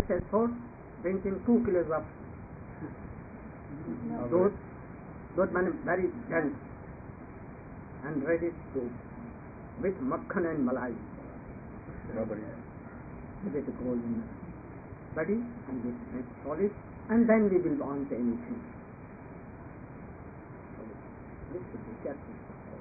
a sword brings in 2 kilos of those men very dense and ready to with makhan and malai. With the golden body and with solid, and then we will want anything. So this should be careful.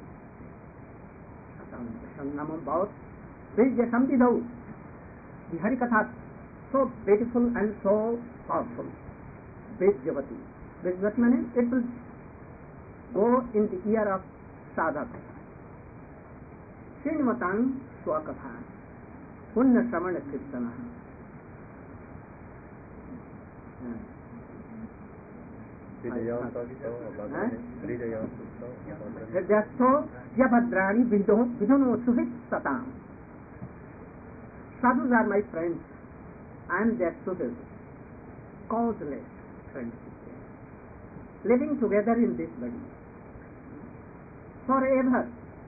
Sangam about Vijya Samvidau. The Harikatha, so beautiful and so powerful. Vijyavati. Vijyavati means it will go in the ear of sadhak. Srinmatang Swakatha. Punna Samana Kirtana. Hridyasto Yabhadrani Vidano Suhit Satam. Sadhus are my friends. I am their suhit. Causeless friendship. Living together in this body. Forever.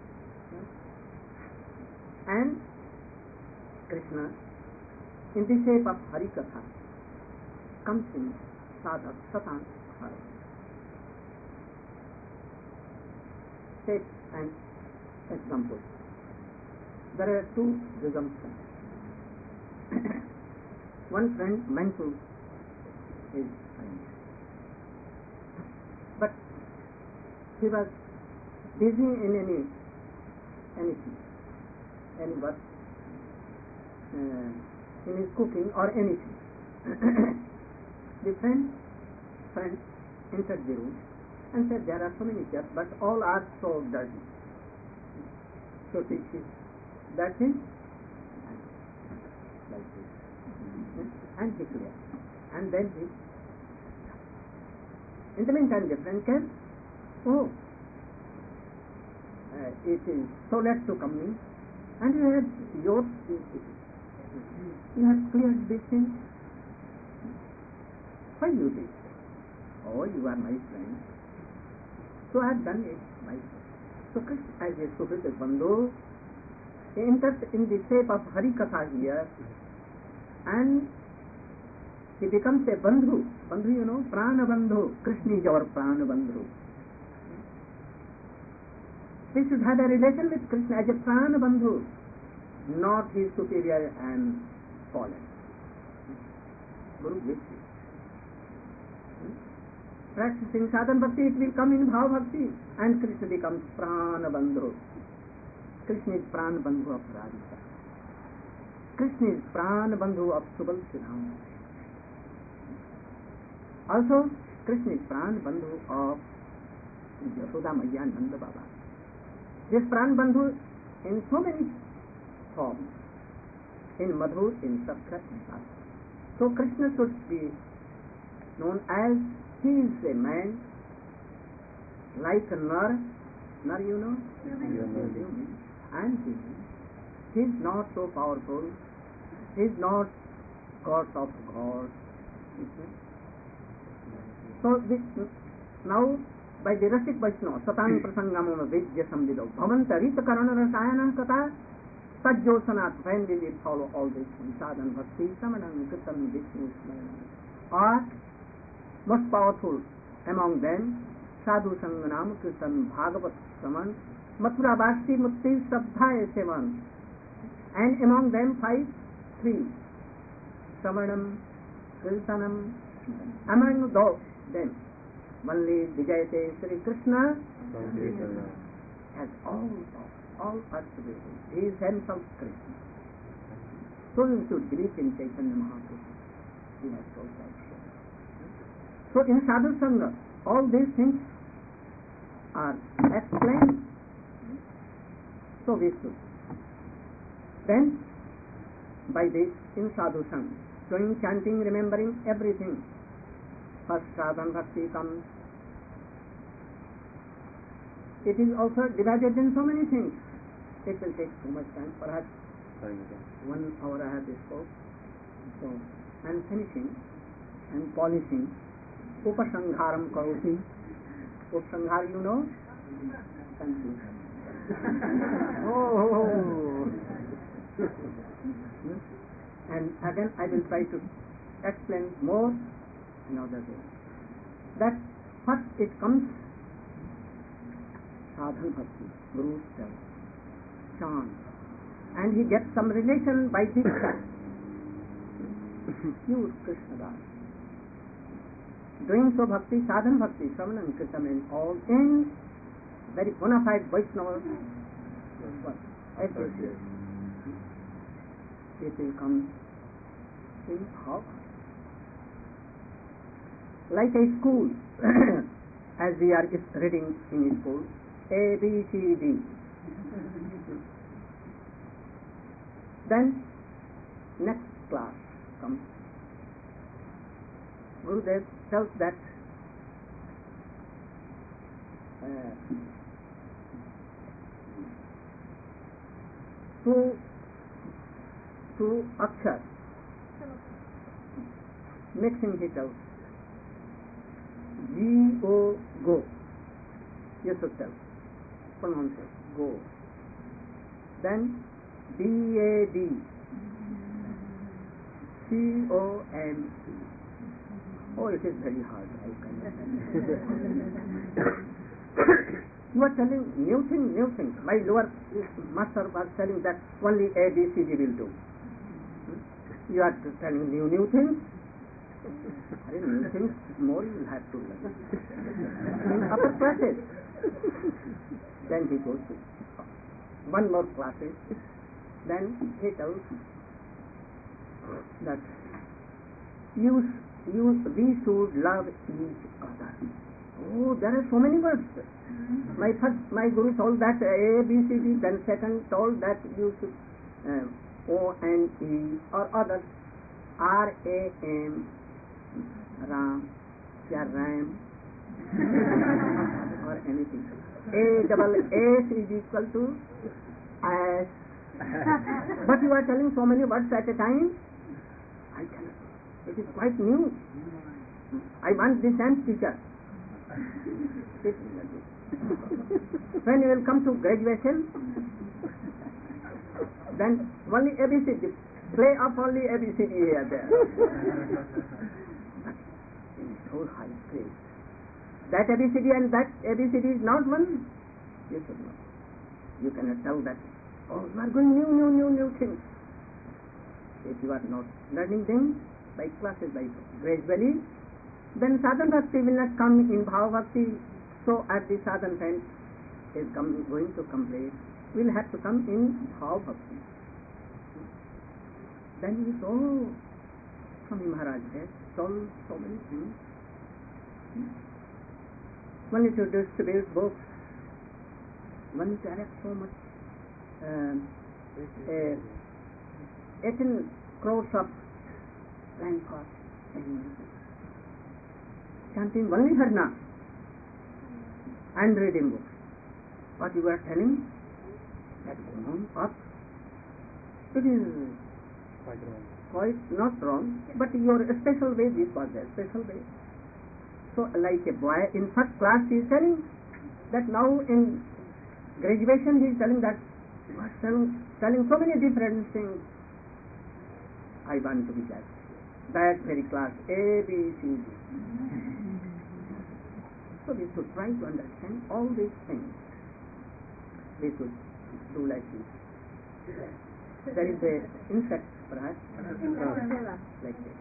And Krishna, in the shape of Harikatha, comes in sadhak Satan. Take an example. There are 2 assumptions. One friend meant to his friend, but he was busy in anything, any work, in his cooking or anything. The friend entered the room and said, there are so many chairs, but all are so dirty. So he said, that is like this. And he cleared. And then he, in the meantime, the friend came, it is so late to come in, and you have cleared this thing. Why you did? Oh, you are my friend. So I have done it myself. So Krishna, as a Suhrita Bandhu, he enters in the shape of Harikatha here, and he becomes a Bandhu. Bandhu, you know, Prana Bandhu. Krishna is our Prana Bandhu. We should have a relation with Krishna as a Prana Bandhu, not his superior and fallen. Guru with you. Practicing sadhana bhakti, it will come in bhav bhakti, and Krishna becomes Prana Bandhu. Krishna is Prana Bandhu of Radhika. Krishna is Prana Bandhu of Subalsinam. Also, Krishna is Prana Bandhu of Yashoda Maya Nanda Baba. This Prana Bandhu in so many forms, in Madhu, in Sakha, in Sadhu. So Krishna should be known as he is a man like a Nar, you know, and he is not so powerful, he is not God of God. So this, now by the Rasik Vaishnava, Satang Prasangamam Vidya Samvido, Bhavanta Rita Karana Rasayana Kata, Sajjosanat, when will it follow all this? Sadhan Bhakti, Samanam, Kirtan, Vishnu, or most powerful among them, Sadhu Sanganam, Kirtan, Bhagavat, Saman, Mathura Bhakti, Mukti, Sabdhaya, Sevan, and among them 3, Samanam, Kirtanam, among them, only Vijayate Sri Krishna has all possibilities. He is himself Krishna. So you should believe in Chaitanya Mahaprabhu. He has told that. So in Sadhu Sangha, all these things are explained. So we should. Then, by this, in Sadhu Sangha, doing chanting, remembering everything, first sadhana bhakti comes. It is also divided in so many things. It will take so much time, perhaps 1 hour I have spoke. So I am finishing and polishing. Upasangharam karoti. Upasanghar, you know? Oh. And again I will try to explains more another way. That first it comes sadhan bhakti, Guru tells, chant, and he gets some relation by this fact. Pure Krishna Das. Doing so bhakti, sadhan bhakti, Shravana and Kirtan and all in very bona fide Vaishnava. It will come in how? Like a school, as we are reading in school, A, B, C, D. Then next class comes. Gurudev tells that two akshar mixing he tells. G-O, go. You should tell. Pronounce it. Go. Then B-A-D. C-O-M-E. Oh, it is very hard. You are telling new things. My lower master was telling that only A, B, C, D will do. You are telling new things. New things more you will have to learn. In upper classes. Then he goes to one more classes. Then he tells that we should love each other. Oh, there are so many words. My Guru told that A, B, C, D. Then second told that you should O and E or others. R-A-M. Ram, Ram, or anything. A-double-S is equal to S. But you are telling so many words at a time. I cannot. It is quite new. I want this dance teacher. When you will come to graduation, then only ABCD. Play up only ABCD here there. So high place. That ABCD and that ABCD is not one. You should know. You cannot tell that. Oh, you are going new things. If you are not learning them by classes, by gradually, then sadhan bhakti will not come in bhava bhakti. So at the sadhan time is going to complete, will have to come in bhava bhakti. Then you saw Swami Maharaj has told so many things. One is to distribute books, one is to erect so much 18 crores of land cost chanting only Harna and reading books. What you were telling, that going on up, it is quite not wrong, but your special way, this was their special way. So like a boy in first class he is telling that now in graduation he is telling that you are telling so many different things. I want to be that very class A, B, C, D. So we should try to understand all these things. We should do like this. There is a insect perhaps like this.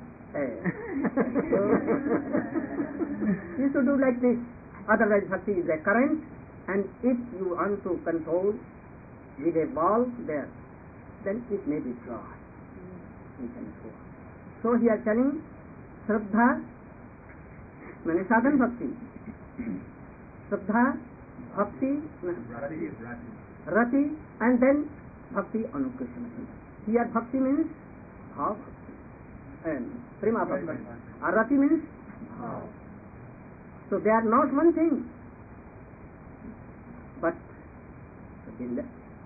You should do like this. Otherwise bhakti is a current, and if you want to control with a ball there, then it may be dry. You can go. So he is telling Shraddha, means sadhan bhakti. Shraddha, bhakti, rati, and then bhakti anukrishna. Here bhakti means bhav bhakti, and prema bhakti. Rati means bhav. So they are not one thing, but the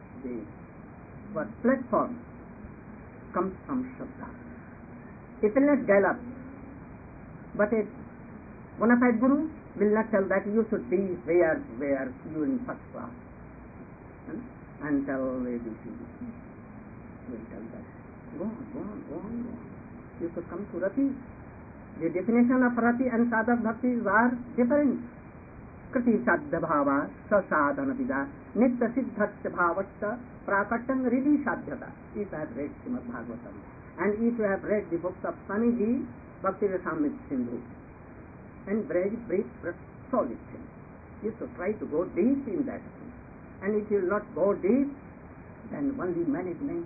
platform comes from Shraddha. It will not develop, but a bona fide Guru will not tell that you should be where you in first class and tell ABC. Will tell that. Go on. you should come to Rati. The definition of Rati and Sadhak Bhakti are different. Kriti Sadhya Bhava, Sasadhana Vida, Nitya Siddhasya Bhavasya, Prakatang Ridi Sadhyata. If you have read Srimad Bhagavatam, and if you have read the books of Swamiji, Bhakti Rasamrita Sindhu, and very brief, solid thing, you should try to go deep in that thing. And if you will not go deep, then only management.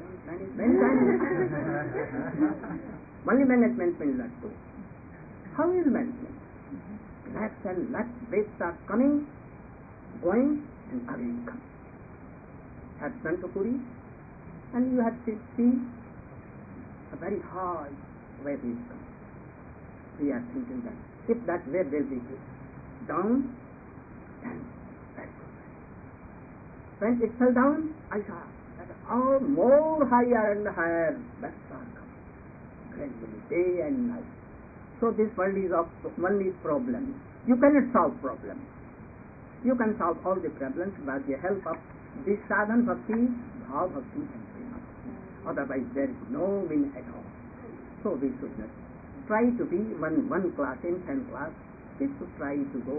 Only management will not do. How is management? Lakhs and lakhs waves are coming, going, and again coming. Have gone to Puri, and you have to see a very high wave is coming. We are thinking that if that wave will be down, then very good. When it fell down, I saw that all more higher and higher waves are coming, gradually, day and night. So this world is of only problems. You cannot solve problems. You can solve all the problems by the help of this sadhan bhakti, bhav bhakti and prema bhakti. Otherwise there is no win at all. So we should not try to be one class in 10 class. We should try to go.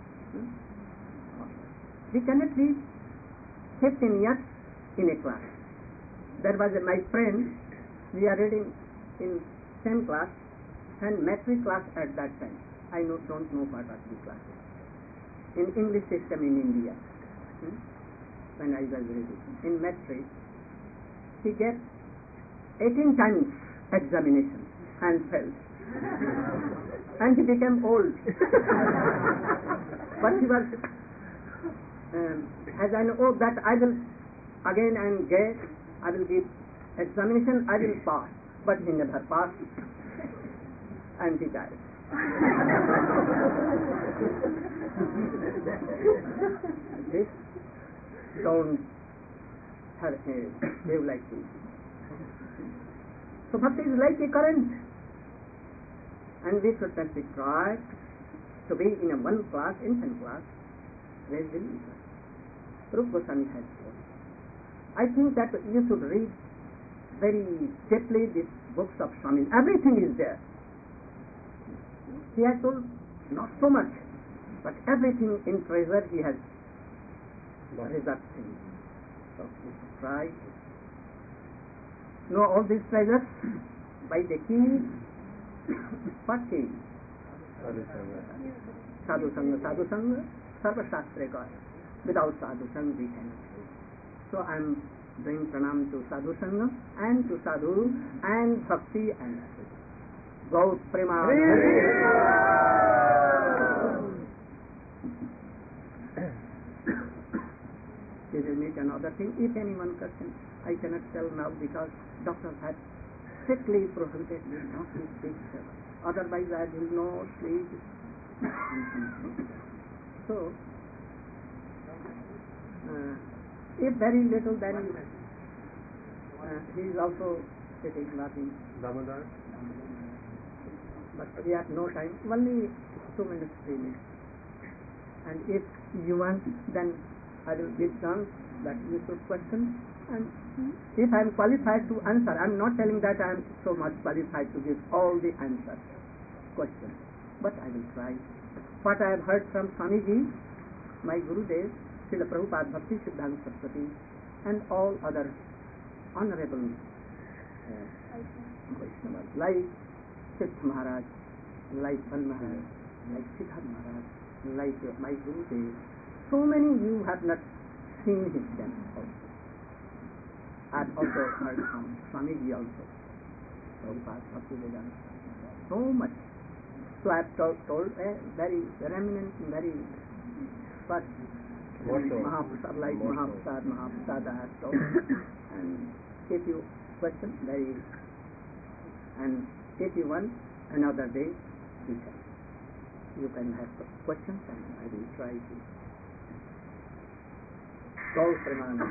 We cannot be 15 years in a class. There was my friend, we are reading in same class, and metric class at that time. I don't know what are the classes. In English system in India, when I was reading, in metric, he gave 18 times examination and failed. And he became old. But he was, as I know that I will again and get, I will give examination, I will pass. But he never passed. And he died. This don't live like this. So bhakti is like a current, and we should not be try to be in a one class, infant class. Where will we go? Rupa Goswami has told. I think that you should read very deeply these books of Swami. Everything is there. He has told not so much, but everything in treasure he has reserved things. So we should try to know all these treasures by the key. What key? Sadhu Sangha, Sarva Shastra God. Without Sadhu Sangha we cannot do. So I am doing pranam to Sadhu Sangha and to Sadhu and Bhakti and Gaut Prema. We will meet another thing. If anyone question, I cannot tell now because doctors have strictly prohibited me not to speak. Otherwise I will not sleep. So, if very little, then he is also sitting laughing. Damodar. But we have no time, only 2 minutes, 3 minutes. And if you want, then I will give chance that you should question. And if I am qualified to answer, I am not telling that I am so much qualified to give all the answers, questions. But I will try. What I have heard from Swamiji, my Gurudev, Srila Prabhupada Bhakti Siddhanta Saraswati, and all other honorable Vaishnavas, like Siddha Maharaj, like Bal Maharaj, like Siddharth Maharaj, like my Gurudev. So many you have not seen his channel also. I have also heard from Swamiji also, Prabhupada Bhakti Vedanta. So much. So I have told a very eminent, very first Mahaprasad, like Mahaprasad I have told. And if you question, very, and if you want another day, you can have questions and I will try to. Gaur Premanand.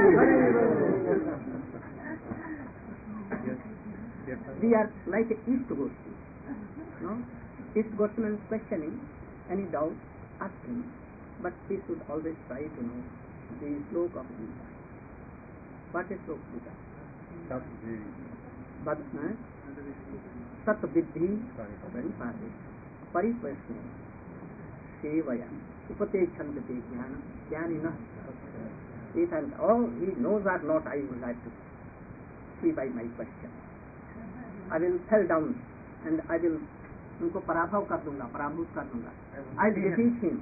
We are like East Goshti. No? East Goshti means questioning, any doubt, asking, but we should always try to know the sloka of Gita. What is sloka Gita? Sat Viddhi Pranipade Paripasne Sevaya Upatechantate Jnana Jnanina. If and all he knows or not, I would like to see by my question. I will fell down and I will उनको पराभव कर दूंगा, पराभूत कर दूंगा. I will defeat him.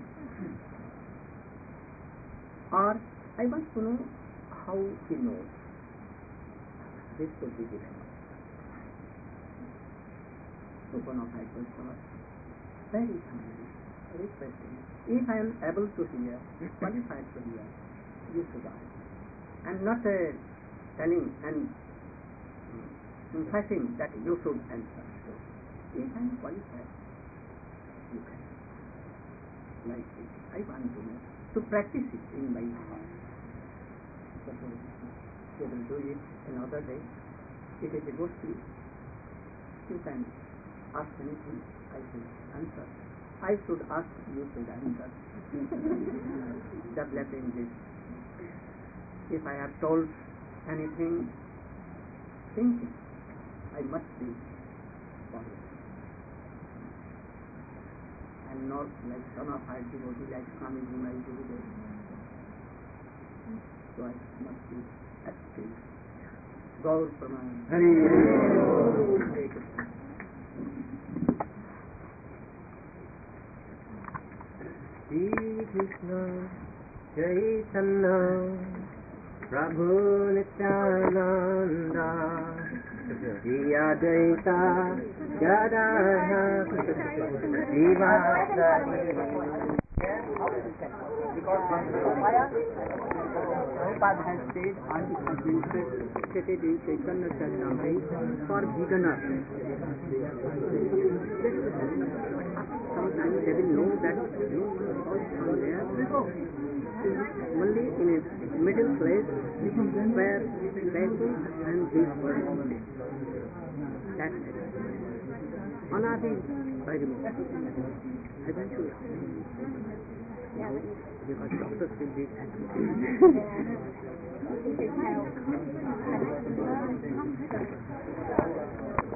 Or I want to know how he knows. This could be given. So one of my questions, very humbly, requesting, if I am able to hear, qualified to hear, you should ask. I am not telling and confessing that you should answer. If I am qualified, you can. Like this, I want to know, to practice it in my heart. You will do it another day. It is a good thing. You can ask anything, I should answer. I should ask, you should answer. Developing this. If I have told anything, thinking, I must be followed. I am not like son of our devotee, like Swami Guna Gurudev. So I must be active. Gaur Praman. Hare Krishna. Shri Krishna Chaitanya Prabhu Nityananda Shri Advaita Gadadhara Srivasadi. Because Prabhupada has said stated in Chaitanya Charitamrita for beginners. Sometimes they will know that no one falls from there. Only in a middle place where Vaikuntha and this world. That's it. Anadi very much. Eventually. Because doctors will be at